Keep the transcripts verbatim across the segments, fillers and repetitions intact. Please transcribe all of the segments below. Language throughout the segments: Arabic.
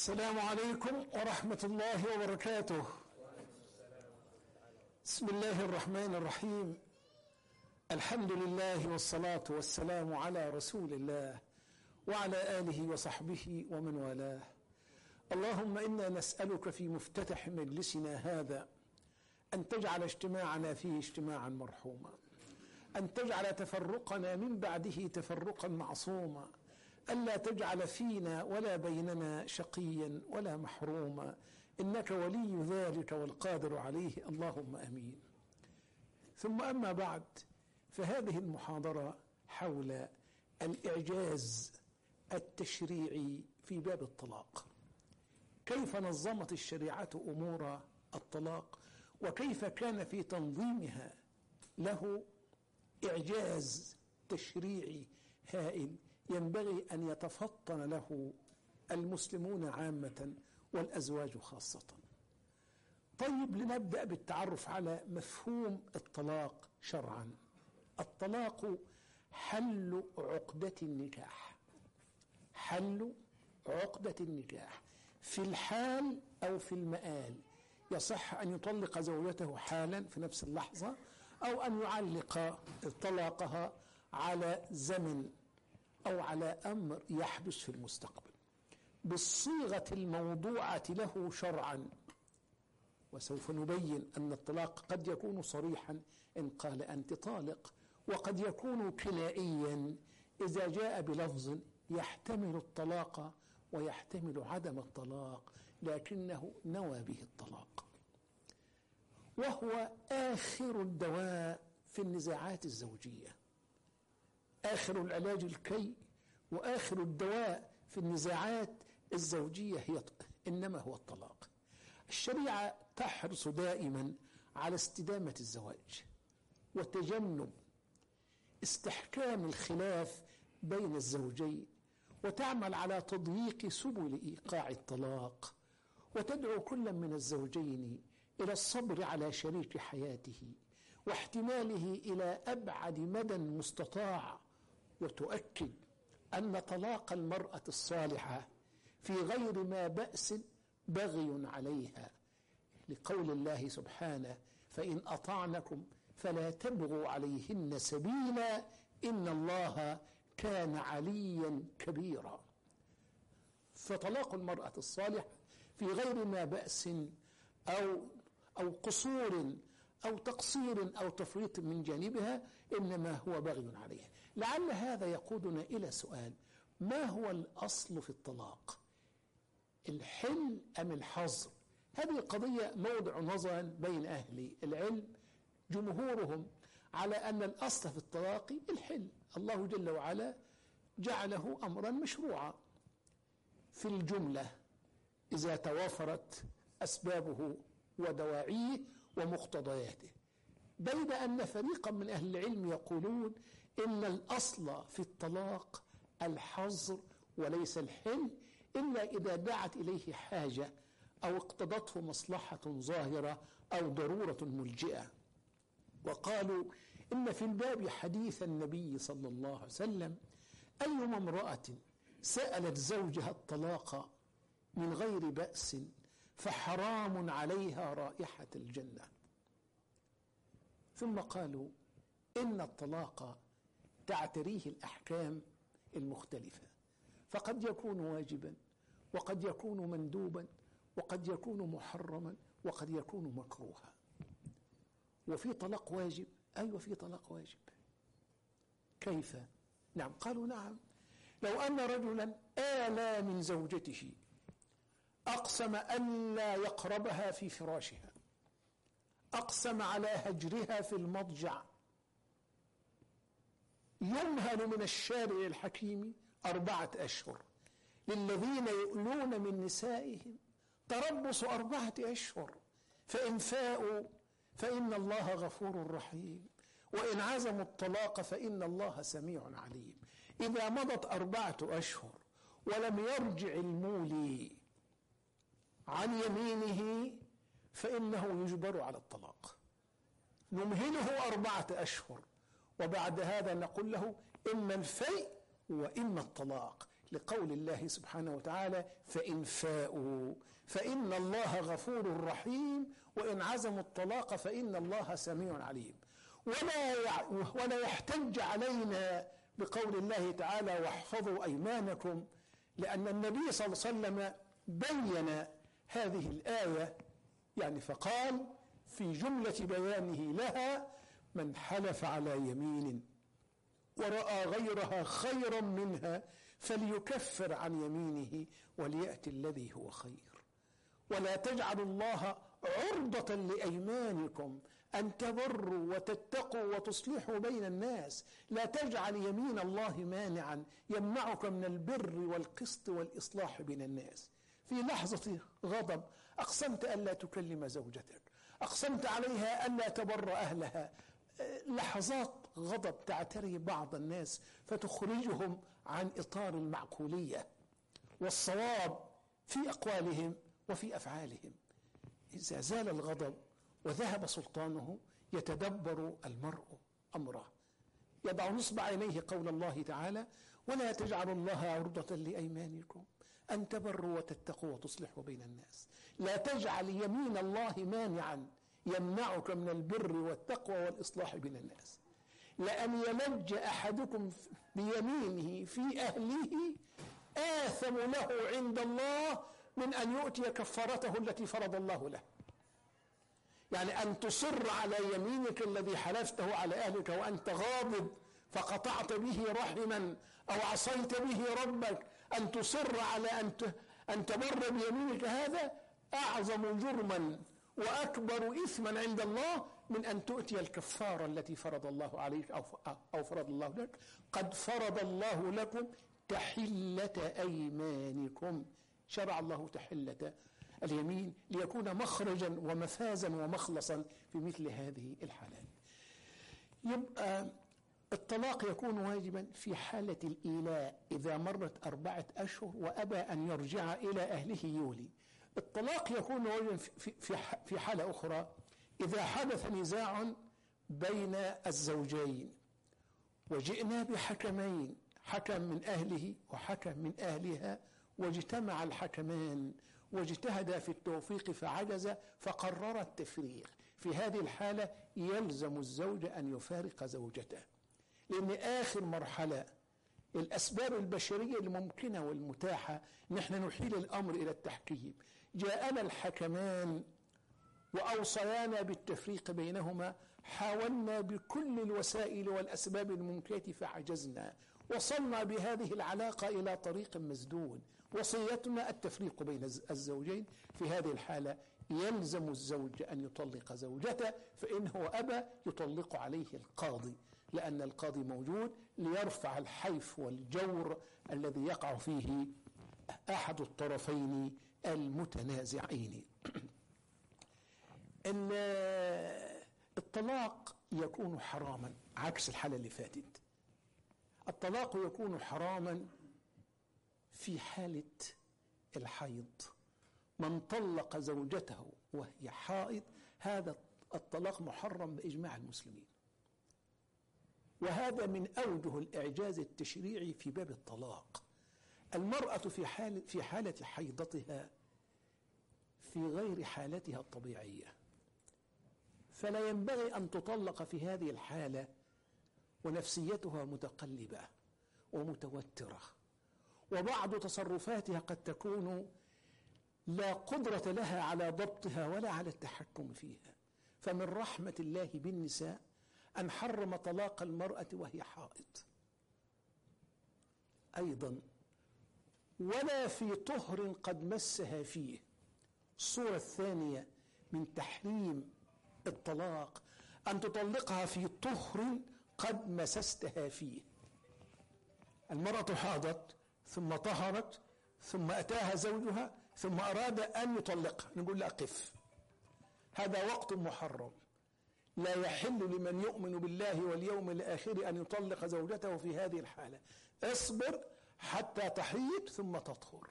السلام عليكم ورحمة الله وبركاته. بسم الله الرحمن الرحيم. الحمد لله والصلاة والسلام على رسول الله وعلى آله وصحبه ومن والاه. اللهم إنا نسألك في مفتتح مجلسنا هذا أن تجعل اجتماعنا فيه اجتماعا مرحوما، أن تجعل تفرقنا من بعده تفرقا معصوما، ألا تجعل فينا ولا بيننا شقيا ولا محروما، إنك ولي ذلك والقادر عليه، اللهم أمين. ثم أما بعد، فهذه المحاضرة حول الإعجاز التشريعي في باب الطلاق، كيف نظمت الشريعة أمور الطلاق، وكيف كان في تنظيمها له إعجاز تشريعي هائل ينبغي أن يتفطن له المسلمون عامة والأزواج خاصة. طيب، لنبدأ بالتعرف على مفهوم الطلاق شرعا. الطلاق حل عقدة النكاح، حل عقدة النكاح في الحال أو في المآل. يصح أن يطلق زوجته حالا في نفس اللحظة، أو أن يعلق طلاقها على زمن أو على أمر يحدث في المستقبل بالصيغة الموضوعة له شرعا. وسوف نبين أن الطلاق قد يكون صريحا إن قال أنت طالق، وقد يكون كنائيا إذا جاء بلفظ يحتمل الطلاق ويحتمل عدم الطلاق لكنه نوى به الطلاق، وهو آخر الدواء في النزاعات الزوجية، آخر العلاج الكي وآخر الدواء في النزاعات الزوجية هي إنما هو الطلاق. الشريعة تحرص دائما على استدامة الزواج وتجنب استحكام الخلاف بين الزوجين، وتعمل على تضييق سبل إيقاع الطلاق، وتدعو كل من الزوجين إلى الصبر على شريك حياته واحتماله إلى أبعد مدى مستطاع، وتؤكد أن طلاق المرأة الصالحة في غير ما بأس بغي عليها، لقول الله سبحانه: فإن أطعنكم فلا تبغوا عليهن سبيلا إن الله كان عليا كبيرا. فطلاق المرأة الصالحة في غير ما بأس أو أو قصور أو تقصير أو تفريط من جانبها إنما هو بغي عليها. لعل هذا يقودنا إلى سؤال: ما هو الأصل في الطلاق؟ الحل أم الحظر؟ هذه قضية موضع نظر بين أهل العلم، جمهورهم على أن الأصل في الطلاق الحل. الله جل وعلا جعله أمرا مشروعا في الجملة إذا توافرت أسبابه ودواعيه ومقتضياته، بين أن فريقا من أهل العلم يقولون إن الأصل في الطلاق الحظر وليس الحل، إلا إذا دعت إليه حاجة أو اقتضته مصلحة ظاهرة أو ضرورة ملجئة. وقالوا إن في الباب حديث النبي صلى الله عليه وسلم: أيما امرأة سألت زوجها الطلاق من غير بأس فحرام عليها رائحة الجنة. ثم قالوا إن الطلاق تعتريه الأحكام المختلفة، فقد يكون واجبا وقد يكون مندوبا وقد يكون محرما وقد يكون مكروها. وفي طلاق واجب؟ أيوة، في طلاق واجب. كيف؟ نعم، قالوا نعم. لو أن رجلا آلى من زوجته، أقسم أن لا يقربها في فراشها، أقسم على هجرها في المضجع، يمهل من الشارع الحكيم أربعة أشهر. للذين يؤلون من نسائهم تربص أربعة أشهر، فإن فاءوا فإن الله غفور رحيم، وإن عزموا الطلاق فإن الله سميع عليم. إذا مضت أربعة أشهر ولم يرجع المولي عن يمينه فإنه يجبر على الطلاق. نمهله أربعة أشهر، وبعد هذا نقول له إما الفيء وإما الطلاق، لقول الله سبحانه وتعالى فإن فاءوا فإن الله غفور رحيم وإن عزموا الطلاق فإن الله سميع عليم. ولا ولا يحتج علينا بقول الله تعالى واحفظوا أيمانكم، لأن النبي صلى الله عليه وسلم بين هذه الآية يعني فقال في جملة بيانه لها من حلف على يمين ورأى غيرها خيرا منها فليكفر عن يمينه وليأتي الذي هو خير. ولا تجعلوا الله عرضة لأيمانكم أن تبروا وتتقوا وتصلحوا بين الناس. لا تجعل يمين الله مانعا يمنعك من البر والقسط والإصلاح بين الناس. في لحظة غضب أقسمت ألا تكلم زوجتك، أقسمت عليها ألا تبر أهلها. لحظات غضب تعتري بعض الناس فتخرجهم عن إطار المعقولية والصواب في أقوالهم وفي أفعالهم. إذا زال الغضب وذهب سلطانه يتدبر المرء أمره، يضع نصب عينيه قول الله تعالى ولا تجعلوا الله عرضة لأيمانكم أن تبروا وتتقوا وتصلحوا بين الناس. لا تجعل يمين الله مانعا يمنعك من البر والتقوى والإصلاح بين الناس. لأن يلج أحدكم بيمينه في أهله آثم له عند الله من أن يؤتي كفارته التي فرض الله له. يعني أن تصر على يمينك الذي حلفته على أهلك وأنت غاضب فقطعت به رحما أو عصيت به ربك، أن تصر على أن تبر بيمينك، هذا أعظم جرما وأكبر إثما عند الله من أن تؤتي الكفارة التي فرض الله عليك أو فرض الله لك. قد فرض الله لكم تحلة أيمانكم، شرع الله تحلة اليمين ليكون مخرجا ومفازا ومخلصا في مثل هذه الحالات. يبقى الطلاق يكون واجبا في حالة الإيلاء إذا مرت أربعة أشهر وأبى أن يرجع إلى أهله يولي. الطلاق يكون واجبا في, في, في حالة أخرى إذا حدث نزاع بين الزوجين وجئنا بحكمين، حكم من أهله وحكم من أهلها، واجتمع الحكمان واجتهدا في التوفيق فعجز فقرر التفريق. في هذه الحالة يلزم الزوج أن يفارق زوجته، لأن آخر مرحلة الأسباب البشرية الممكنة والمتاحة نحن نحيل الأمر إلى التحكيم. جاءنا الحكمان وأوصيانا بالتفريق بينهما، حاولنا بكل الوسائل والأسباب الممكنة فعجزنا، وصلنا بهذه العلاقة إلى طريق مسدود. وصيتنا التفريق بين الزوجين. في هذه الحالة يلزم الزوج أن يطلق زوجته، فإن هو أبى يطلق عليه القاضي، لأن القاضي موجود ليرفع الحيف والجور الذي يقع فيه أحد الطرفين المتنازعين. الطلاق يكون حراما عكس الحالة اللي فاتت. الطلاق يكون حراما في حالة الحيض. من طلق زوجته وهي حائض هذا الطلاق محرم بإجماع المسلمين، وهذا من أوجه الإعجاز التشريعي في باب الطلاق. المرأة في حالة في حالة حيضتها في غير حالتها الطبيعية، فلا ينبغي أن تطلق في هذه الحالة ونفسيتها متقلبة ومتوترة، وبعض تصرفاتها قد تكون لا قدرة لها على ضبطها ولا على التحكم فيها. فمن رحمة الله بالنساء أن حرم طلاق المرأة وهي حائض. أيضا ولا في طهر قد مسها فيه. الصورة الثانية من تحريم الطلاق أن تطلقها في طهر قد مسستها فيه. المرأة حاضت ثم طهرت ثم أتاها زوجها ثم أراد أن يطلقها، نقول لا قف، هذا وقت محرم. لا يحل لمن يؤمن بالله واليوم الآخر أن يطلق زوجته في هذه الحالة. اصبر حتى تحيض ثم تطهر.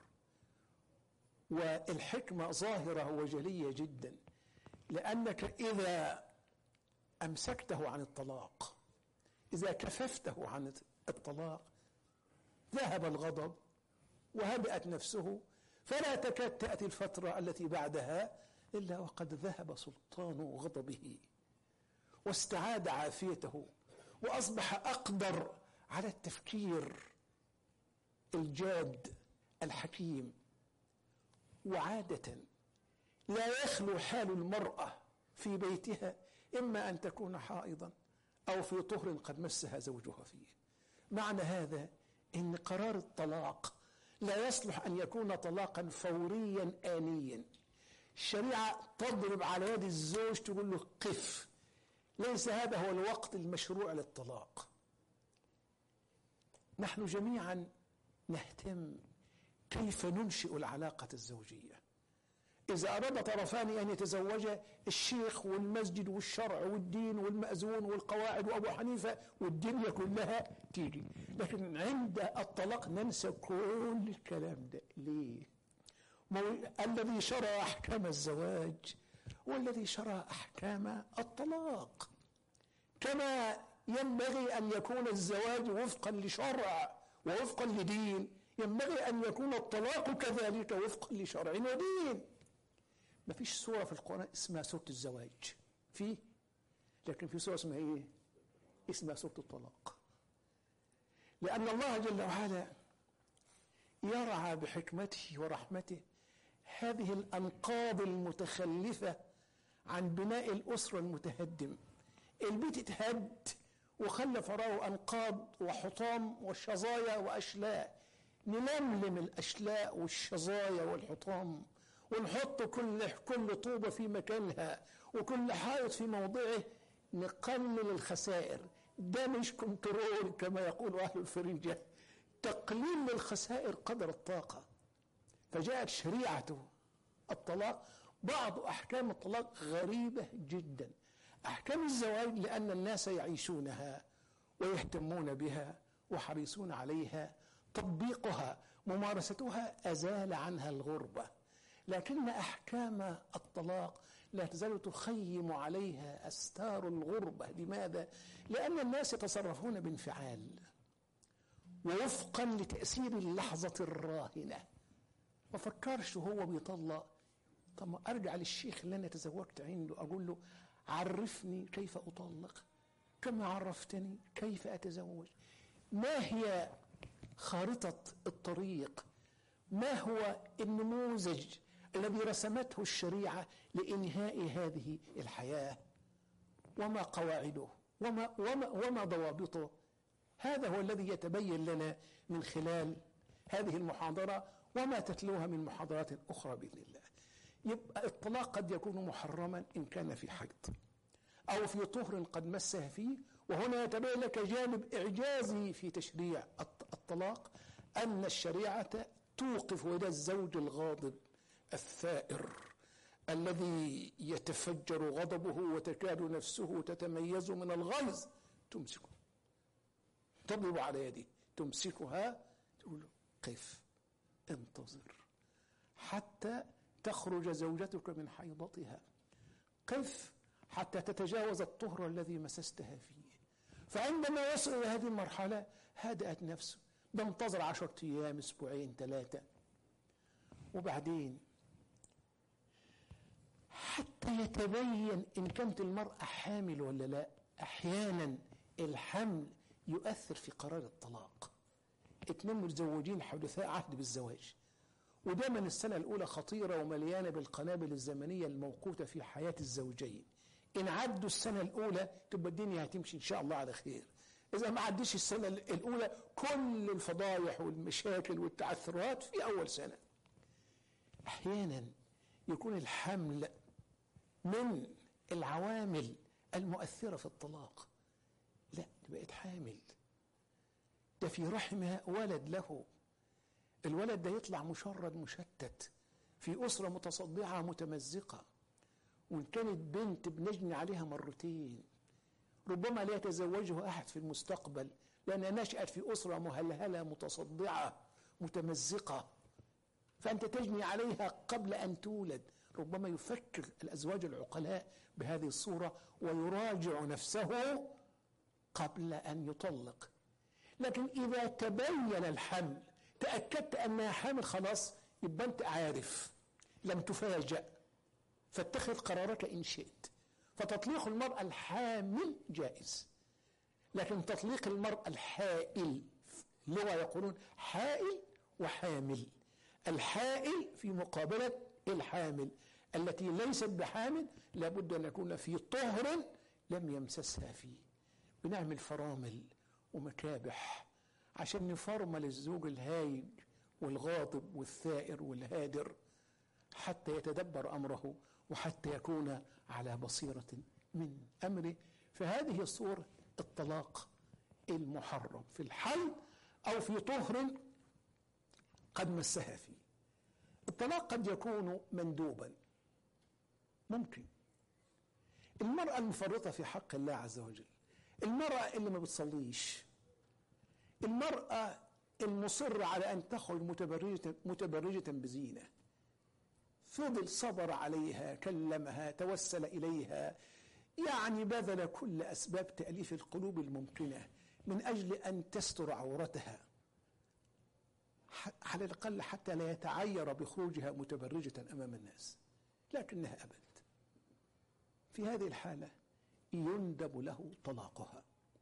والحكمة ظاهرة وجلية جدا، لأنك إذا أمسكته عن الطلاق، إذا كففته عن الطلاق، ذهب الغضب وهدأت نفسه، فلا تكاد تأتي الفترة التي بعدها إلا وقد ذهب سلطان غضبه واستعاد عافيته، وأصبح أقدر على التفكير الجاد الحكيم. وعادة لا يخلو حال المرأة في بيتها إما أن تكون حائضا أو في طهر قد مسها زوجها فيه. معنى هذا إن قرار الطلاق لا يصلح أن يكون طلاقا فوريا آنيا. الشريعة تضرب على يد الزوج تقول له قف، ليس هذا هو الوقت المشروع للطلاق. نحن جميعا نهتم كيف ننشئ العلاقة الزوجية. إذا أراد طرفان أن يتزوجا، الشيخ والمسجد والشرع والدين والمأذون والقواعد وأبو حنيفة والدنيا كلها تيجي، لكن عند الطلاق ننسى كل الكلام ده. ليه؟ الذي شرع أحكام الزواج والذي شرع أحكام الطلاق، كما ينبغي أن يكون الزواج وفقا لشرع ووفقا لدين، ينبغي أن يكون الطلاق كذلك وفقا لشرع ودين. ما فيش سورة في القرآن اسمها سورة الزواج فيه، لكن في سورة اسمها ايه؟ اسمها سورة الطلاق. لأن الله جل وعلا يرعى بحكمته ورحمته هذه الأنقاض المتخلفة عن بناء الأسرة المتهدم. البيت اتهد وخلف وراه أنقاض وحطام وشظايا وأشلاء. نلملم الأشلاء والشظايا والحطام ونحط كل كل طوبة في مكانها وكل حائط في موضعه، نقلل الخسائر. ده مش كنترول كما يقول أهل الفرنجة، تقليل الخسائر قدر الطاقة. فجاءت شريعة الطلاق. بعض أحكام الطلاق غريبة جدا. أحكام الزواج لأن الناس يعيشونها ويهتمون بها وحريصون عليها، تطبيقها ممارستها أزال عنها الغربة. لكن أحكام الطلاق لا تزال تخيم عليها أستار الغربة. لماذا؟ لأن الناس يتصرفون بانفعال ووفقا لتأثير اللحظة الراهنة. ما فكرش هو بيطلق، طب أرجع للشيخ اللي أنا تزوجت عنده أقول له عرفني كيف أطلق كما عرفتني كيف أتزوج. ما هي خارطة الطريق؟ ما هو النموذج الذي رسمته الشريعة لإنهاء هذه الحياة؟ وما قواعده وما, وما, وما ضوابطه؟ هذا هو الذي يتبين لنا من خلال هذه المحاضرة وما تتلوها من محاضرات أخرى بإذن الله. يبقى الطلاق قد يكون محرما إن كان في حيض أو في طهر قد مسه فيه. وهنا يتبين لك جانب إعجازي في تشريع الطلاق، أن الشريعة توقف يد الزوج الغاضب الثائر الذي يتفجر غضبه وتكاد نفسه تتميز من الغيظ، تمسكه، تضرب على يده، تمسكها تقول له قف، انتظر حتى تخرج زوجتك من حيضتها، قف حتى تتجاوز الطهر الذي مسستها فيه. فعندما يصل إلى هذه المرحلة هدأت نفسه، بنتظر عشرة أيام، أسبوعين، ثلاثة، وبعدين حتى يتبين إن كانت المرأة حامل ولا لا. أحيانا الحمل يؤثر في قرار الطلاق. اتنين متزوجين حدثاء عهد بالزواج، ودايما السنة الأولى خطيرة ومليانة بالقنابل الزمنية الموقوتة في حياة الزوجين. إن عدوا السنة الأولى تبقى الدنيا هتمشي إن شاء الله على خير. إذا ما عدش السنة الأولى كل الفضايح والمشاكل والتعثرات في أول سنة. أحيانا يكون الحمل من العوامل المؤثرة في الطلاق. لا، بقت حامل، ده في رحمها ولد له، الولد ده يطلع مشرد مشتت في أسرة متصدعة متمزقة. وإن كانت بنت بنجني عليها مرتين، ربما لا يتزوجها أحد في المستقبل لأنها نشأت في أسرة مهلهلة متصدعة متمزقة، فأنت تجني عليها قبل أن تولد. ربما يفكر الأزواج العقلاء بهذه الصورة ويراجع نفسه قبل أن يطلق. لكن إذا تبين الحمل تأكدت أنها حامل خلاص، يبقى أنت عارف، لم تفاجأ، فاتخذ قرارك إن شئت. فتطليق المرأة الحامل جائز، لكن تطليق المرأة الحائل، لغة يقولون حائل وحامل، الحائل في مقابلة الحامل، التي ليست بحامل لابد أن يكون في طهر لم يمسسها فيه. بنعمل فرامل ومكابح عشان نفرمل الزوج الهايج والغاضب والثائر والهادر حتى يتدبر أمره وحتى يكون على بصيرة من أمره. فهذه الصورة الطلاق المحرم في الحل أو في طهر قد مسها فيه. الطلاق قد يكون مندوبا، ممكن. المرأة المفرطة في حق الله عز وجل، المرأة اللي ما بتصليش، المرأة المصرة على أن تخرج متبرجة, متبرجة بزينة، فضل صبر عليها، كلمها، توسل إليها، يعني بذل كل أسباب تأليف القلوب الممكنة من أجل أن تستر عورتها على الأقل حتى لا يتعير بخروجها متبرجة أمام الناس، لكنها أبت. في هذه الحالة يندب له طلاقها.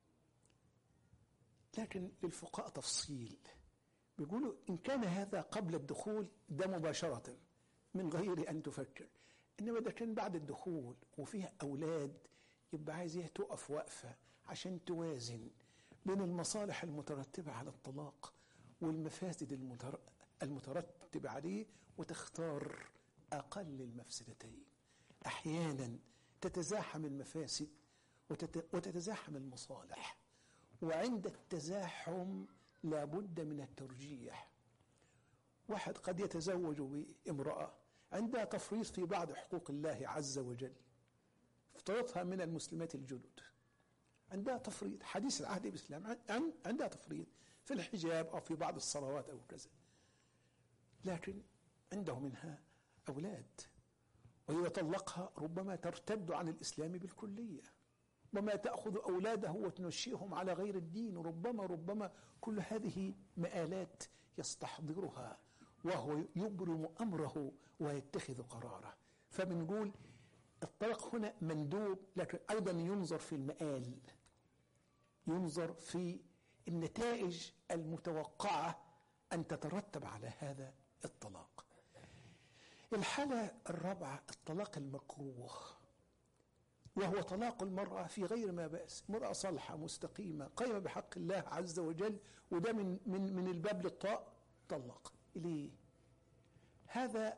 لكن للفقهاء تفصيل، بيقولوا إن كان هذا قبل الدخول ده مباشرة من غير أن تفكر، إنما إذا كان بعد الدخول وفيها أولاد يبقى عايزها تقف وقفة عشان توازن بين المصالح المترتبة على الطلاق والمفاسد المترتبة عليه وتختار أقل المفسدتين. أحيانا تتزاحم المفاسد وتتزاحم المصالح، وعند التزاحم لابد من الترجيح. واحد قد يتزوج بامرأة عندها تفريط في بعض حقوق الله عز وجل، افترضها من المسلمات الجدد، عندها تفريط حديث العهد بالإسلام، عندها تفريط في الحجاب أو في بعض الصلوات أو كذا، لكن عنده منها أولاد، وإذا طلقها ربما ترتد عن الإسلام بالكلية، وما تأخذ أولاده وتنشئهم على غير الدين، ربما ربما كل هذه مآلات يستحضرها وهو يبرم أمره ويتخذ قراره. فبنقول الطلاق هنا مندوب، لكن أيضا ينظر في المآل، ينظر في النتائج المتوقعة أن تترتب على هذا الطلاق. الحالة الرابعة الطلاق المكروه، وهو طلاق المرأة في غير ما بأس، مرأة صالحة مستقيمة قائمة بحق الله عز وجل، وده من من من الباب للطاء، طلق. ليه؟ هذا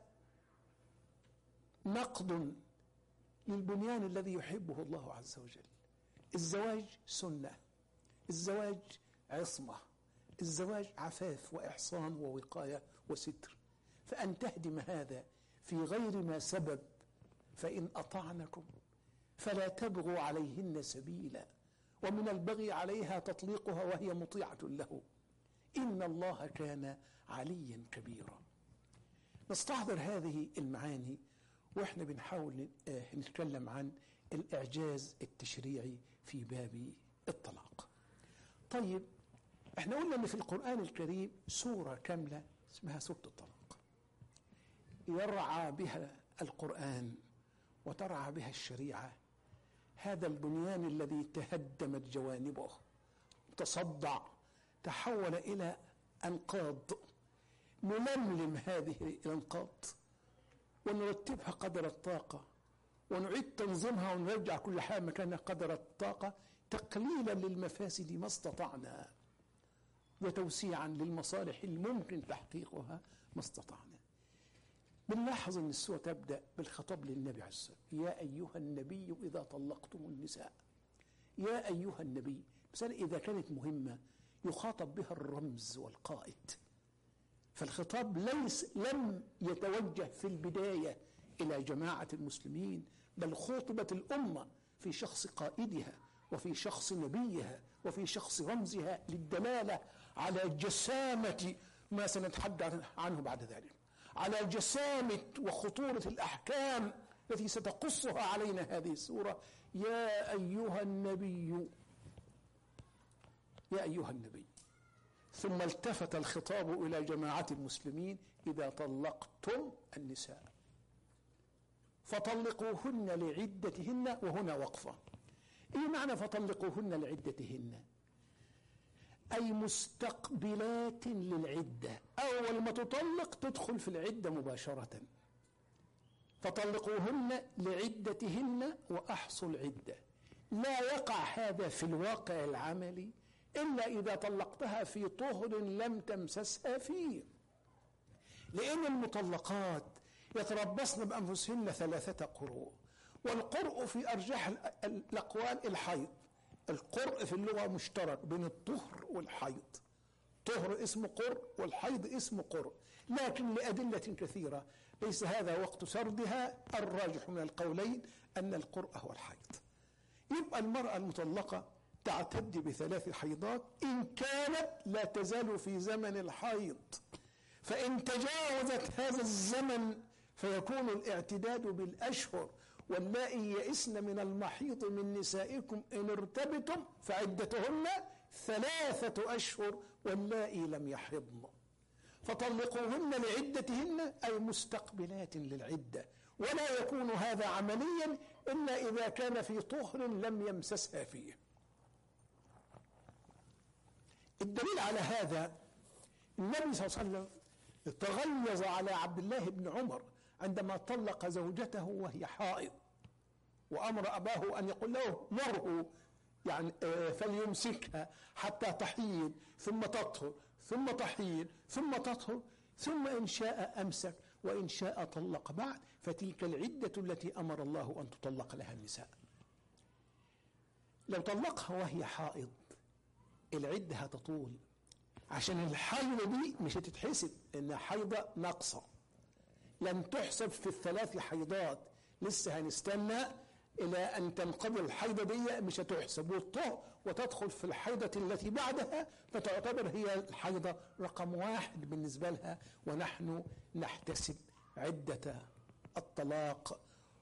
نقض للبنيان الذي يحبه الله عز وجل. الزواج سنة، الزواج عصمة، الزواج عفاف وإحصان ووقاية وستر، فأن تهدم هذا في غير ما سبب، فإن أطعنكم فلا تبغوا عليهن سبيلا، ومن البغي عليها تطليقها وهي مطيعة له، إن الله كان عليا كبيرا. نستحضر هذه المعاني وإحنا بنحاول نتكلم عن الإعجاز التشريعي في باب الطلاق. طيب، إحنا قلنا أن في القرآن الكريم سورة كاملة اسمها سورة الطلاق، يرعى بها القرآن وترعى بها الشريعة هذا البنيان الذي تهدمت جوانبه، تصدع، تحول إلى أنقاض. نلملم هذه الأنقاض ونرتبها قدر الطاقة، ونعيد تنظيمها ونرجع كل حاجة مكانها قدر الطاقة، تقليلا للمفاسد ما استطعنا وتوسيعا للمصالح الممكن تحقيقها ما استطعنا. بنلاحظ أن السورة تبدأ بالخطاب للنبي عليه الصلاة والسلام، يا أيها النبي إذا طلقتم النساء. يا أيها النبي، مثلا إذا كانت مهمة يخاطب بها الرمز والقائد، فالخطاب ليس لم يتوجه في البداية إلى جماعة المسلمين، بل خطبت الأمة في شخص قائدها وفي شخص نبيها وفي شخص رمزها، للدلالة على جسامة ما سنتحدث عنه بعد ذلك، على جسامة وخطورة الأحكام التي ستقصها علينا هذه السورة. يا أيها النبي، يا أيها النبي، ثم التفت الخطاب إلى جماعة المسلمين: إذا طلقتم النساء فطلقوهن لعدتهن. وهنا وقفة. إيه معنى فطلقوهن لعدتهن؟ أي مستقبلات للعدة، أول ما تطلق تدخل في العدة مباشرة. فطلقوهن لعدتهن وأحصوا العدة. لا يقع هذا في الواقع العملي إلا إذا طلقتها في طهر لم تمسسها فيه، لأن المطلقات يتربصن بأنفسهن ثلاثة قروء، والقرء في أرجح الأقوال الحيض. القرء في اللغة مشترك بين الطهر والحيض، طهر اسمه قرء والحيض اسمه قرء، لكن لأدلة كثيرة ليس هذا وقت سردها. الراجح من القولين أن القرء هو الحيض. يبقى المرأة المطلقة تعتد بثلاث حيضات إن كانت لا تزال في زمن الحيض، فإن تجاوزت هذا الزمن فيكون الاعتداد بالأشهر. واللائي يئسن من المحيض من نسائكم إن ارتبتم فعدتهن ثلاثة أشهر واللائي لم يحضن. فطلقوهن لعدتهن أي مستقبلات للعدة، ولا يكون هذا عمليا إلا إذا كان في طهر لم يمسسها فيه. الدليل على هذا النبي صلى الله عليه وسلم تغلظ على عبد الله بن عمر عندما طلق زوجته وهي حائض، وأمر أباه أن يقول له مره يعني فليمسكها حتى تحيض ثم تطهر ثم تحيض ثم تطهر، ثم إن شاء أمسك وإن شاء طلق بعد، فتلك العدة التي أمر الله أن تطلق لها النساء. لو طلقها وهي حائض العدة هتطول، عشان الحيضة دي مش هتتحسب إنها حيضة ناقصة، لن تحسب في الثلاث حيضات، لسه هنستنى إلى أن تنقضي الحيضة دي مش هتحسب والطهر وتدخل في الحيضة التي بعدها، فتعتبر هي الحيضة رقم واحد بالنسبة لها، ونحن نحتسب عدة الطلاق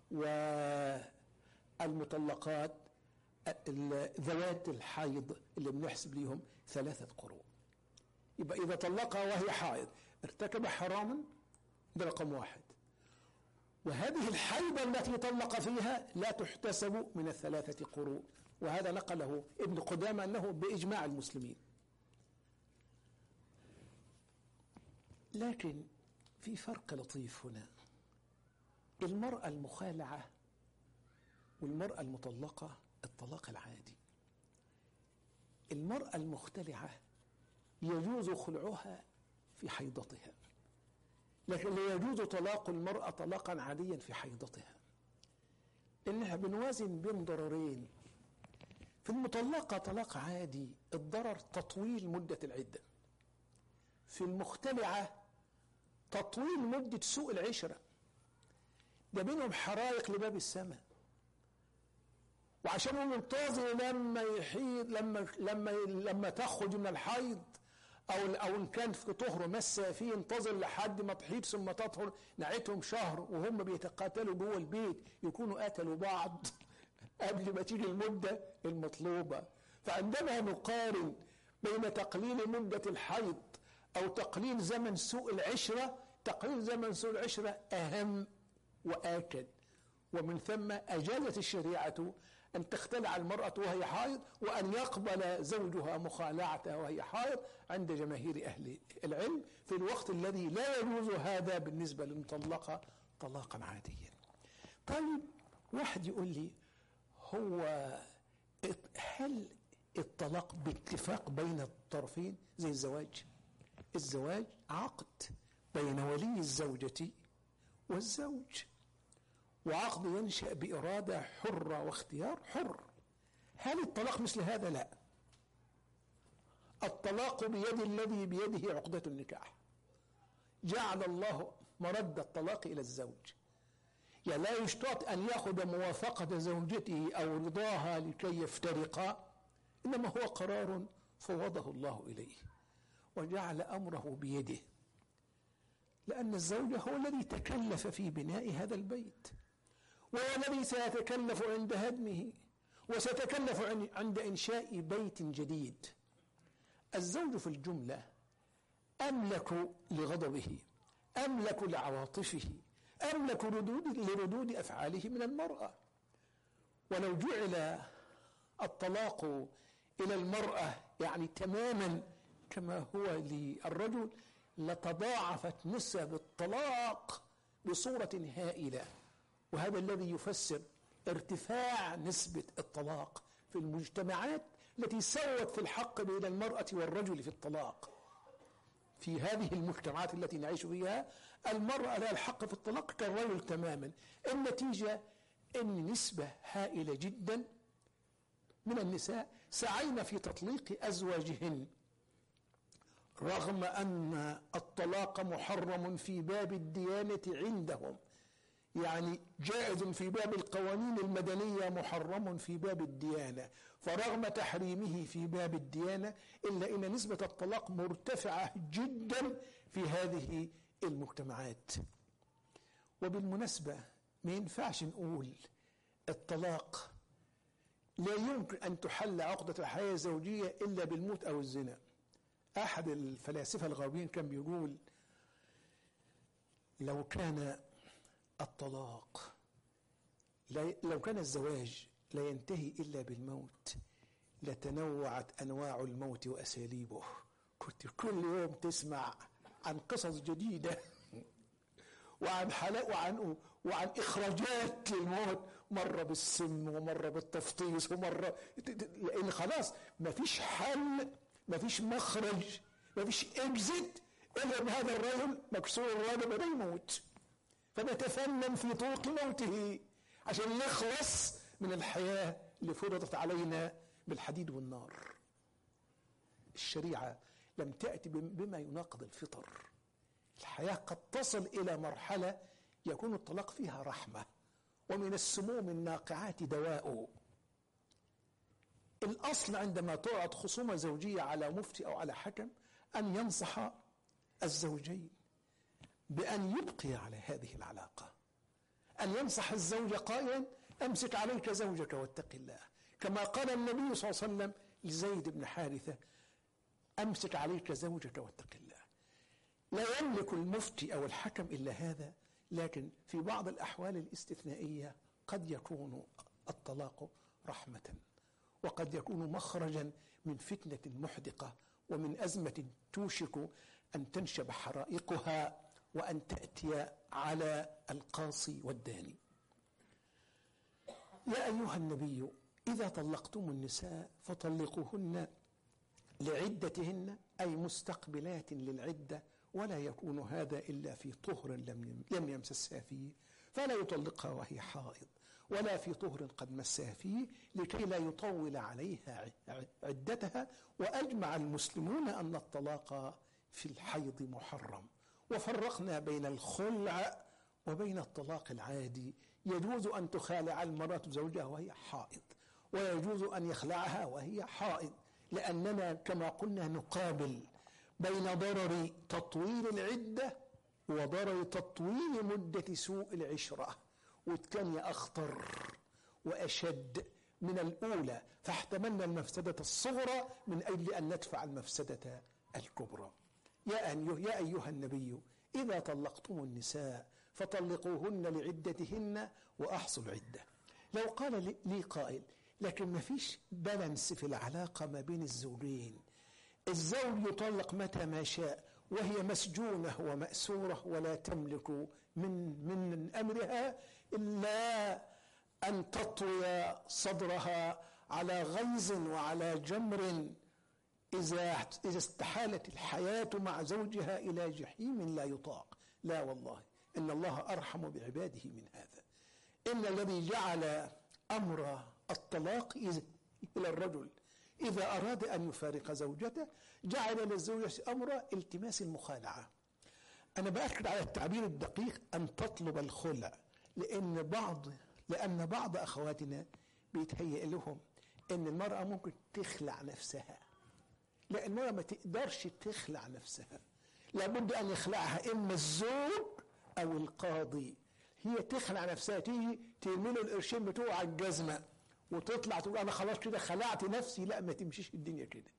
والمطلقات ذوات الحيض اللي بنحسب ليهم ثلاثة قروء. يبقى إذا طلقها وهي حائض ارتكب حراما، ده رقم واحد، وهذه الحيضة التي طلق فيها لا تحتسب من الثلاثة قروء، وهذا نقله ابن قدامة أنه بإجماع المسلمين. لكن في فرق لطيف هنا، المرأة المخالعة والمرأة المطلقة الطلاق العادي. المرأة المختلعة يجوز خلعها في حيضتها، لكن لا يجوز طلاق المرأة طلاقا عاديا في حيضتها، إنها بنوازن بين ضررين. في المطلقة طلاق عادي الضرر تطويل مدة العدة، في المختلعة تطويل مدة سوء العشرة، ده بينهم حرائق لباب السماء، وعشان منتظر لما يحيض لما لما لما تخرج من الحيض او او ان كان في طهر مس فيه انتظر لحد ما تحيض ثم تطهر، نعيتهم شهر وهم بيتقاتلوا جوه البيت يكونوا قتلوا بعض قبل ما تيجي المده المطلوبه. فعندما نقارن بين تقليل مده الحيض او تقليل زمن سوء العشره، تقليل زمن سوء العشره اهم واكد، ومن ثم اجازت الشريعه أن تختلع المرأة وهي حائض، وأن يقبل زوجها مخالعتها وهي حائض عند جماهير أهل العلم، في الوقت الذي لا يجوز هذا بالنسبة للمطلقة طلاقا عاديا. طيب واحد يقول لي، هو هل الطلاق باتفاق بين الطرفين زي الزواج؟ الزواج عقد بين ولي الزوجة والزوج، وعقد ينشأ بإرادة حرة واختيار حر. هل الطلاق مثل هذا؟ لا، الطلاق بيد الذي بيده عقدة النكاح. جعل الله مرد الطلاق إلى الزوج، يعني لا يشترط أن يأخذ موافقة زوجته أو رضاها لكي يفترقا، إنما هو قرار فوضه الله إليه وجعل أمره بيده، لأن الزوج هو الذي تكلف في بناء هذا البيت، وهو الذي سيتكلف عند هدمه، وسيتكلف عند إنشاء بيت جديد. الزوج في الجملة أملك لغضبه، أملك لعواطفه، أملك لردود, لردود أفعاله من المرأة. ولو جعل الطلاق إلى المرأة يعني تماما كما هو للرجل لتضاعفت نسب الطلاق بصورة هائلة، وهذا الذي يفسر ارتفاع نسبة الطلاق في المجتمعات التي سوت في الحق بين المرأة والرجل في الطلاق. في هذه المجتمعات التي نعيش فيها المرأة لها الحق في الطلاق كالرجل تماما. النتيجة أن نسبة هائلة جدا من النساء سعين في تطليق أزواجهن رغم أن الطلاق محرم في باب الديانة عندهم، يعني جائز في باب القوانين المدنية محرم في باب الديانة، فرغم تحريمه في باب الديانة إلا أن نسبة الطلاق مرتفعة جدا في هذه المجتمعات. وبالمناسبة ما ينفعش نقول الطلاق لا يمكن أن تحل عقدة الحياة الزوجية إلا بالموت أو الزنا. أحد الفلاسفة الغربيين كان بيقول لو كان الطلاق لو كان الزواج لا ينتهي إلا بالموت لتنوعت أنواع الموت وأساليبه. كنت كل يوم تسمع عن قصص جديدة وعن حلاق وعن وعن إخراجات للموت، مرة بالسم ومرة بالتفطيس ومرة، لأن خلاص ما فيش حل، ما فيش مخرج، ما فيش إكزيت إلا بهذا الرجل مكسور الرقبة بدا يموت، فنتفنن في طرق موته عشان نخلص من الحياة اللي فرضت علينا بالحديد والنار. الشريعة لم تأتي بما يناقض الفطر. الحياة قد تصل إلى مرحلة يكون الطلاق فيها رحمة، ومن السموم الناقعات دواء. الأصل عندما تعرض خصومة زوجية على مفتي أو على حكم أن ينصح الزوجين بأن يبقي على هذه العلاقة، أن ينصح الزوج قائلا أمسك عليك زوجك واتق الله، كما قال النبي صلى الله عليه وسلم لزيد بن حارثة أمسك عليك زوجك واتق الله. لا يملك المفتي أو الحكم إلا هذا، لكن في بعض الأحوال الاستثنائية قد يكون الطلاق رحمة، وقد يكون مخرجا من فتنة محدقة ومن أزمة توشك أن تنشب حرائقها وأن تأتي على القاصي والداني. يا أيها النبي إذا طلقتم النساء فطلقوهن لعدتهن أي مستقبلات للعدة، ولا يكون هذا إلا في طهر لم يمسسها فيه، فلا يطلقها وهي حائض ولا في طهر قد مسها فيه لكي لا يطول عليها عدتها. وأجمع المسلمون أن الطلاق في الحيض محرم، وفرقنا بين الخلع وبين الطلاق العادي. يجوز أن تخالع المرأة زوجها وهي حائض، ويجوز أن يخلعها وهي حائض، لأننا كما قلنا نقابل بين ضرر تطويل العدة وضرر تطويل مدة سوء العشرة، والثانية أخطر وأشد من الأولى، فاحتملنا المفسدة الصغرى من أجل أن ندفع المفسدة الكبرى. يا يا أيها النبي إذا طلقتم النساء فطلقوهن لعدتهن وأحصوا العدة. لو قال لي قائل لكن ما فيش بالانس في العلاقة ما بين الزوجين، الزوج يطلق متى ما شاء وهي مسجونة ومأسورة ولا تملك من من أمرها إلا أن تطوي صدرها على غيظ وعلى جمر إذا إذا استحالت الحياة مع زوجها إلى جحيم لا يطاق. لا والله، إن الله أرحم بعباده من هذا. إن الذي جعل أمر الطلاق إلى الرجل إذا أراد أن يفارق زوجته جعل للزوجة أمر التماس المخالعة. أنا بأكد على التعبير الدقيق أن تطلب الخلع، لأن بعض لأن بعض أخواتنا بيتهيأ لهم أن المرأة ممكن تخلع نفسها. لا، المرأة ما تقدرش تخلع نفسها، لابد أن يخلعها إما الزوج أو القاضي. هي تخلع نفسها، تيجي ترميله القرشين بتوع الجزمة وتطلع تقول أنا خلاص كده خلعت نفسي. لا، ما تمشيش الدنيا كده.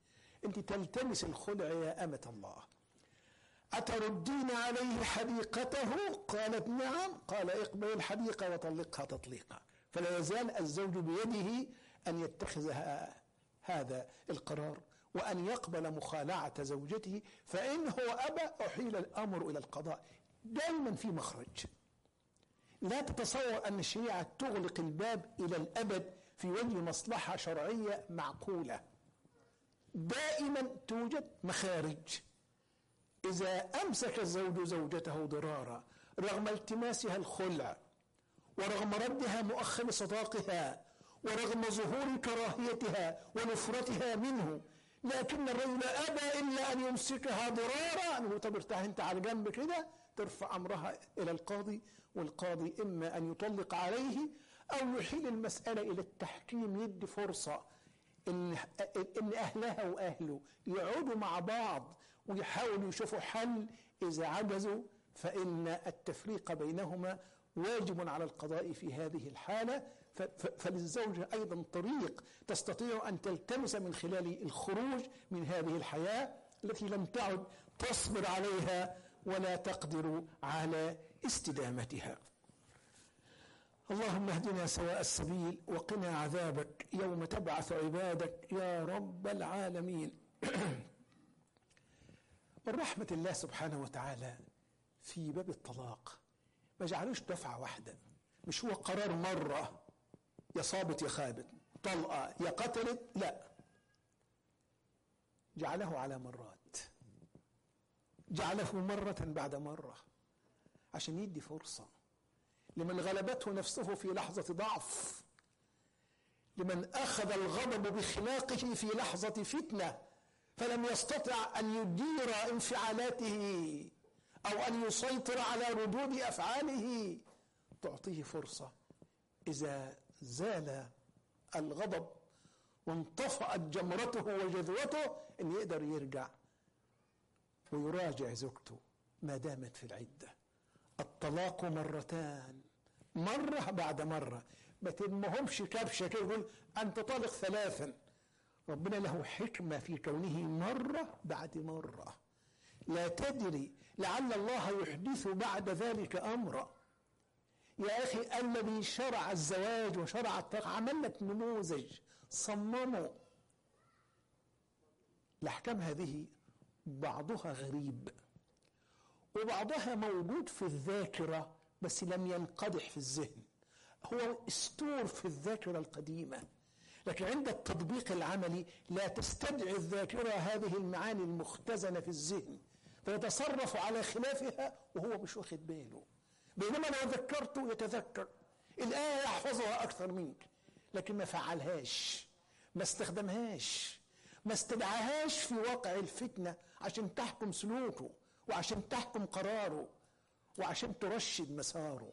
أنت تلتمس الخلع يا أمة الله. أتردين عليه حديقته؟ قالت نعم. قال اقبل الحديقة وطلقها تطليقا. فلا يزال الزوج بيده أن يتخذ هذا القرار وأن يقبل مخالعة زوجته، فإن هو أبى أحيل الأمر إلى القضاء. دائما في مخرج. لا تتصور أن الشريعة تغلق الباب إلى الأبد في وجه مصلحة شرعية معقولة. دائما توجد مخارج. إذا أمسك الزوج زوجته ضرارا رغم التماسها الخلع ورغم ردها مؤخر صداقها ورغم ظهور كراهيتها ونفرتها منه، لكن الرجل أبى إلا أن يمسكها ضرارا، أنه طب ارتاح أنت على جنب كده، ترفع أمرها إلى القاضي، والقاضي إما أن يطلق عليه أو يحيل المسألة إلى التحكيم، يدي فرصة إن, إن أهلها وأهله يقعدوا مع بعض ويحاولوا يشوفوا حل. إذا عجزوا فإن التفريق بينهما واجب على القضاء في هذه الحالة. فللزوجة أيضا طريق تستطيع أن تلتمس من خلال الخروج من هذه الحياة التي لم تعد تصبر عليها ولا تقدر على استدامتها. اللهم اهدنا سواء السبيل وقنا عذابك يوم تبعث عبادك يا رب العالمين. من رحمة الله سبحانه وتعالى في باب الطلاق ما جعلوش دفعة واحدة، مش هو قرار مرة يا صابت يا خابت، طلقة يا قتلت، لا، جعله على مرات، جعله مرة بعد مرة عشان يدي فرصة لمن غلبته نفسه في لحظة ضعف، لمن أخذ الغضب بخلاقه في لحظة فتنة فلم يستطع أن يدير انفعالاته أو أن يسيطر على ردود أفعاله، تعطيه فرصة إذا زال الغضب وانطفأت جمرته وجذوته أن يقدر يرجع ويراجع زوجته ما دامت في العدة. الطلاق مرتان، مرة بعد مرة، ما تلمهمش كبشة كده يقول أنت طالق ثلاثا. ربنا له حكمة في كونه مرة بعد مرة، لا تدري لعل الله يحدث بعد ذلك أمرا. يا أخي الذي شرع الزواج وشرع الطلاق عمل لك نموذج صممه. الأحكام هذه بعضها غريب وبعضها موجود في الذاكرة بس لم ينقدح في الذهن، هو استور في الذاكرة القديمة، لكن عند التطبيق العملي لا تستدعي الذاكرة هذه المعاني المختزنة في الذهن فيتصرف على خلافها وهو مش واخد باله، بينما لو ذكرته يتذكر الآية يحفظها أكثر منك، لكن ما فعلهاش، ما استخدمهاش، ما استدعاهاش في واقع الفتنة عشان تحكم سلوكه وعشان تحكم قراره وعشان ترشد مساره.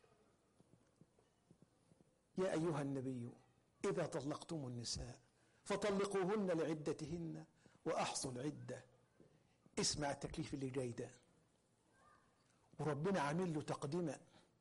يا أيها النبي إذا طلقتم النساء فطلقوهن لعدتهن وأحصوا العدة. اسمع التكليف اللي جاي ده، وربنا عامل له تقدمة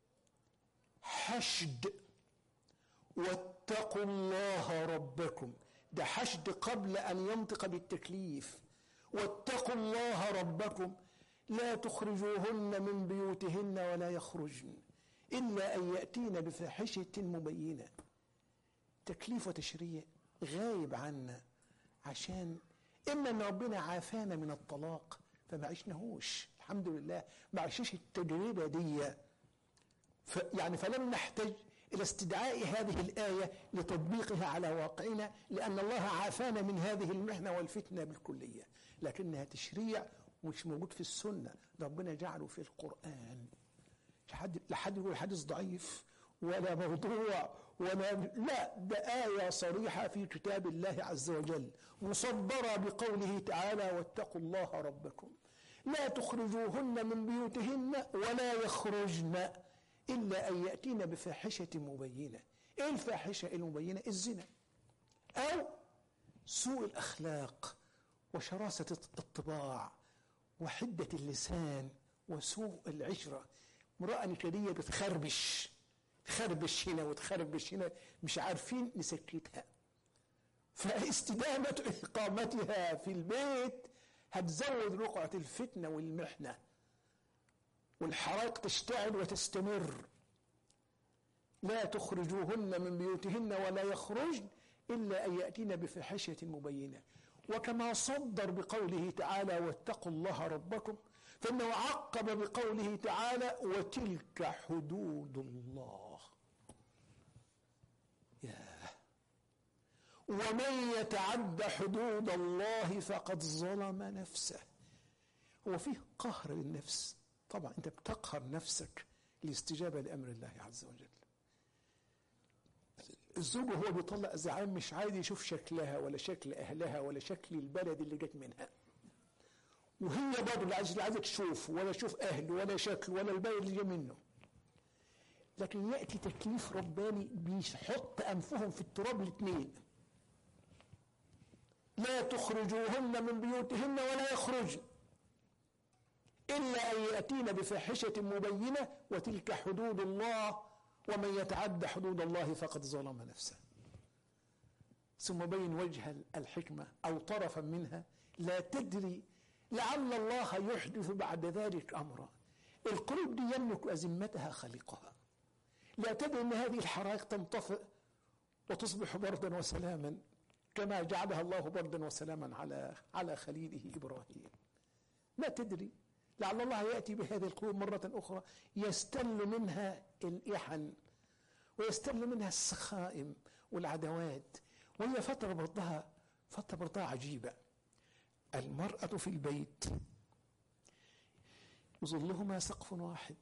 حشد، واتقوا الله ربكم، ده حشد قبل أن ينطق بالتكليف. واتقوا الله ربكم لا تخرجوهن من بيوتهن ولا يخرجن إلا أن يأتين بفاحشة مبينة. تكليف وتشريع غايب عنا عشان إما أن ربنا عافانا من الطلاق فما عشناهوش، الحمد لله ما عشناش التجربة دي، ف يعني فلم نحتاج إلى استدعاء هذه الآية لتطبيقها على واقعنا، لأن الله عافانا من هذه المحنة والفتنة بالكلية، لكنها تشريع مش موجود في السنة، ربنا جعله في القرآن. لا حد يقول حديث ضعيف ولا موضوع ولا لا، ده آية صريحة في كتاب الله عز وجل مصدرة بقوله تعالى واتقوا الله ربكم لا تخرجوهن من بيوتهن ولا يخرجن إلا أن يأتين بفاحشة مبينة. إيه الفاحشة المبينة؟ الزنا أو سوء الأخلاق وشراسة الطباع وحدة اللسان وسوء العشرة. امرأة نكدية بتخربش تخربش هنا وتخربش هنا، مش عارفين نسكتها. فاستدامة إقامتها في البيت هتزود رقعة الفتنة والمحنة، والحرائق تشتعل وتستمر. لا تخرجوهن من بيوتهن ولا يخرجن إلا أن يأتين بفاحشة مبينة. وكما صدر بقوله تعالى واتقوا الله ربكم، فإنه عقب بقوله تعالى وتلك حدود الله. ياه. ومن يتعد حدود الله فقد ظلم نفسه. هو فيه قهر للنفس طبعا، انت بتقهر نفسك لاستجابة لأمر الله عز وجل. الزوج وهو بيطلق زعيم مش عايز يشوف شكلها ولا شكل أهلها ولا شكل البلد اللي جت منها، وهي برضه اللي عايزة عايزة تشوف ولا شوف أهله ولا شكل ولا البلد اللي جه منه. لكن يأتي تكليف رباني بيحط أنفهم في التراب الاثنين. لا تخرجوهن من بيوتهن ولا يخرجن إلا أن يأتين بفاحشة مبينة وتلك حدود الله ومن يتعد حدود الله فقد ظلم نفسه. ثم بين وجه الحكمة أو طرفا منها. لا تدري لعل الله يحدث بعد ذلك أمرا. القلوب دي يملك أزمتها خالقها. لا تدري أن هذه الحرائق تنطفئ وتصبح بردا وسلاما كما جعلها الله بردا وسلاما على على خليله إبراهيم. لا تدري لعل الله يأتي بهذه القلوب مرة أخرى يستل منها الإحن ويستل منها السخائم والعدوات، وهي فترة برضها فترة برضها عجيبة. المرأة في البيت يظلهما سقف واحد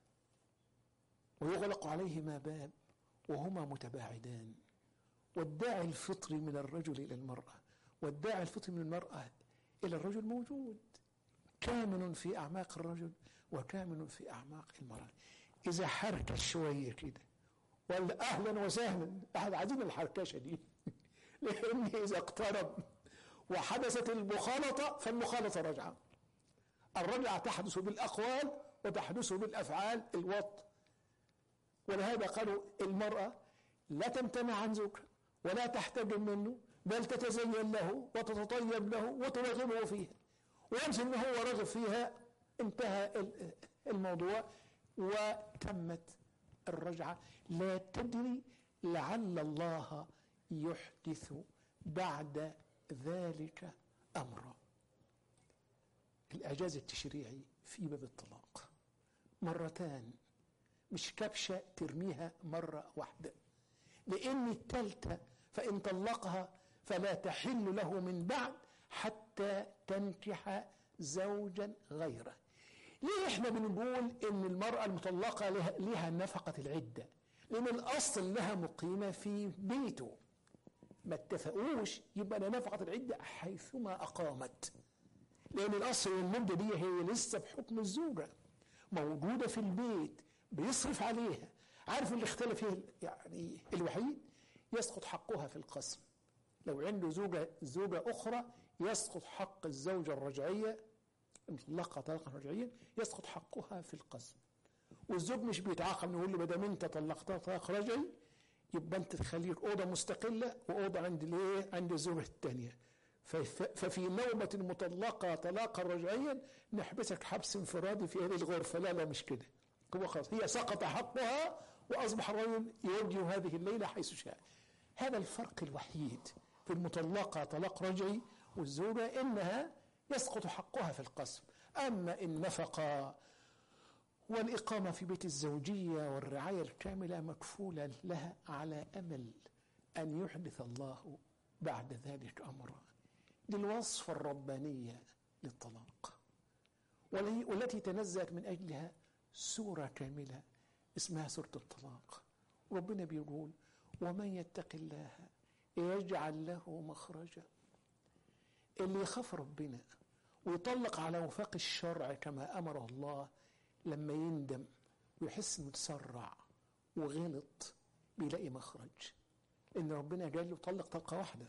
ويغلق عليهما باب وهما متباعدان، والداعي الفطري من الرجل إلى المرأة والداعي الفطري من المرأة إلى الرجل موجود، كامن في أعماق الرجل وكامن في أعماق المرأة. إذا حركش شوية كده ولا أهلا وسهلا، أحد عايزين الحركشة دي لأن إذا اقترب وحدثت المخالطة فالمخالطة رجعة. الرجعة تحدث بالأقوال وتحدث بالأفعال الوط. ولهذا قالوا المرأة لا تمتنع عن زوجها ولا تحتجم منه، بل تتزين له وتتطيب له وترغبه فيها، ويمشي انه هو رغب فيها، انتهى الموضوع وتمت الرجعة. لا تدري لعل الله يحدث بعد ذلك أمرا. الإعجاز التشريعي في باب الطلاق مرتان، مش كبشة ترميها مرة واحدة، لأن الثالثة فإن طلقها فلا تحل له من بعد حتى تنكح زوجا غيره. ليه احنا بنقول ان المرأة المطلقة لها, لها نفقة العدة؟ لأن الأصل لها مقيمة في بيته، ما اتفقوش يبقى لها نفقة العدة حيثما أقامت، لأن الأصل المدة دي هي لسه بحكم الزوجة موجودة في البيت بيصرف عليها. عارف اللي اختلف فيه يعني الوحيد يسقط حقها في القسم. لو عنده زوجة زوجة أخرى يسقط حق الزوجة الرجعية المطلقة طلاقا رجعيا، يسقط حقها في القسم. والزوج مش بيتعاقب نقول له ما دام انت طلقتها طلاق رجعي يبقى انت تخليك أوضة مستقلة وأوضة عند الايه؟ عند الزوجة الثانية. ففي نوبة المطلقة طلاقا رجعيا نحبسك حبس انفرادي في هذه الغرفة. لا لا مش كده، هو خلاص هي سقط حقها وأصبح الرجل يوجه هذه الليلة حيث شاء. هذا الفرق الوحيد في المطلقة طلاق رجعي والزوجة، إنها يسقط حقها في القسم. أما النفقة والإقامة في بيت الزوجية والرعاية الكاملة مكفولة لها على أمل أن يحدث الله بعد ذلك أمرا. دي الوصفة الربانية للطلاق والتي تنزلت من أجلها سورة كاملة اسمها سورة الطلاق. ربنا بيقول ومن يتق الله يجعل له مخرجا. اللي يخاف ربنا ويطلق على وفاق الشرع كما أمره الله لما يندم ويحس انه تسرع وغلط بيلاقي مخرج، ان ربنا قال له طلق طلقة واحدة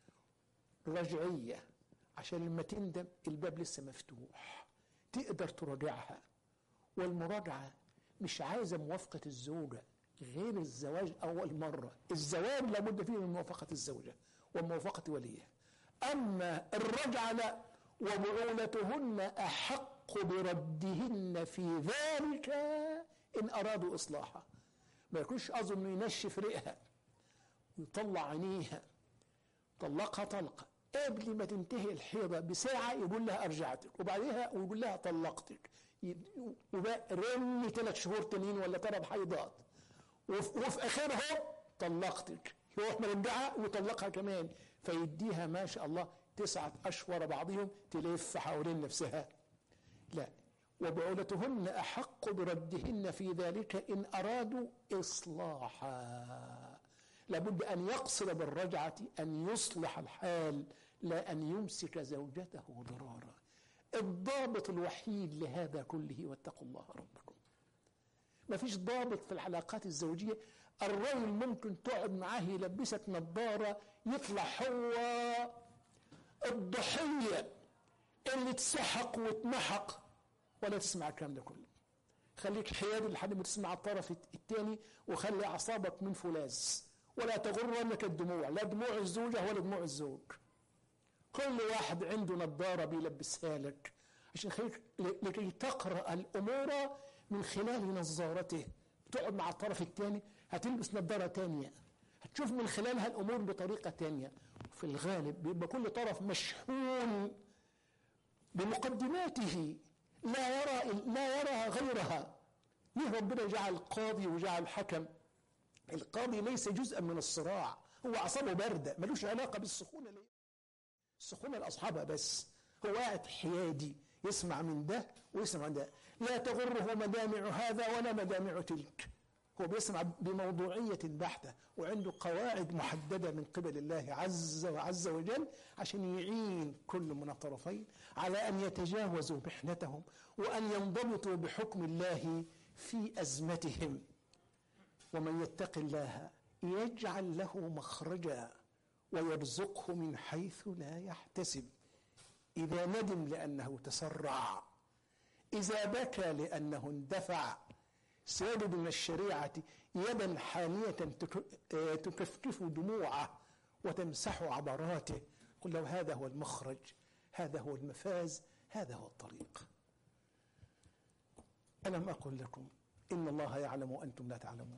رجعية عشان لما تندم الباب لسه مفتوح تقدر تراجعها. والمراجعة مش عايزة موافقة الزوجة غير الزواج أول مرة. الزواج لابد فيه من موافقة الزوجة، وموافقة وليه. أما الرجعة لا، وبعولتهن أحق بردهن في ذلك إن أرادوا إصلاحها. ما يكونش أظن ينشف رئها ويطلع عينيها، طلقها طلقة قبل ما تنتهي الحيضة بساعة يقول لها أرجعتك، وبعدها ويقول لها طلقتك، وبقى رمي ثلاث شهور تانيين ولا ثلاث حيضات، وفي, وفي آخرها طلقتك، يروح مرجعها ويطلقها كمان، فيديها ما شاء الله تسعة أشهر بعضهم تلف حوالين نفسها. لا، وبعولتهن أحق بردهن في ذلك إن أرادوا إصلاحا. لابد أن يقصد بالرجعة أن يصلح الحال، لا أن يمسك زوجته ضرارا. الضابط الوحيد لهذا كله واتقوا الله ربكم. ما فيش ضابط في العلاقات الزوجية. الرجل ممكن تقعد معاه يلبسك نظارة يطلع هو الضحية اللي تسحق وتمحق، ولا تسمع الكلام ده كله. خليك حيادي لحد ما تسمع الطرف الثاني، وخلي أعصابك من فولاذ، ولا تغرنك الدموع، لا دموع الزوجة ولا دموع الزوج. كل واحد عنده نظارة بيلبسها لك عشان خليك لكي تقرأ الأمور من خلال نظارته. تقعد مع الطرف الثاني هتلبس نظارة تانية، هتشوف من خلالها الأمور بطريقة تانية. في الغالب بيبقى كل طرف مشحون بمقدماته لا يرى لا يرى غيرها. ليه ربنا جعل قاضي وجعل حكم؟ القاضي ليس جزءا من الصراع، هو أعصابه باردة ملوش علاقة بالسخونة، السخونة لأصحابها بس. هو قاعد حيادي يسمع من ده ويسمع من ده، لا تغره مدامع هذا ولا مدامع تلك. هو بيسمع بموضوعية بحتة، وعنده قواعد محددة من قبل الله عز وعز وجل عشان يعين كل من الطرفين على أن يتجاوزوا محنتهم وأن ينضبطوا بحكم الله في أزمتهم. ومن يتق الله يجعل له مخرجا ويرزقه من حيث لا يحتسب. إذا ندم لأنه تسرع، إذا بكى لأنه اندفع، سيجد من الشريعة يدا حانية تكفكف دموعه وتمسح عبراته. قل له هذا هو المخرج، هذا هو المفاز، هذا هو الطريق. ألم أقل لكم إن الله يعلم وأنتم لا تعلمون؟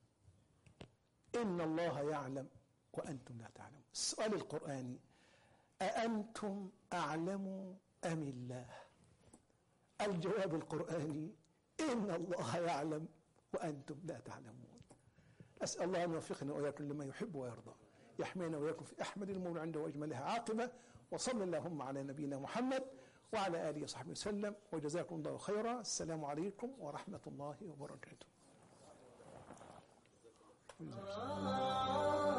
إن الله يعلم وأنتم لا تعلمون. السؤال القرآني: أأنتم أعلم أم الله؟ الجواب القرآني: إن الله يعلم وأنتم لا تعلمون. أسأل الله أن يوفقنا وإياكم لما يحب ويرضى، يحمينا وإياكم في أحمد المولى عنده وأجملها عاقبة. وصلى اللهم على نبينا محمد وعلى آله وصحبه وسلم، وجزاكم الله خيرا. السلام عليكم ورحمة الله وبركاته.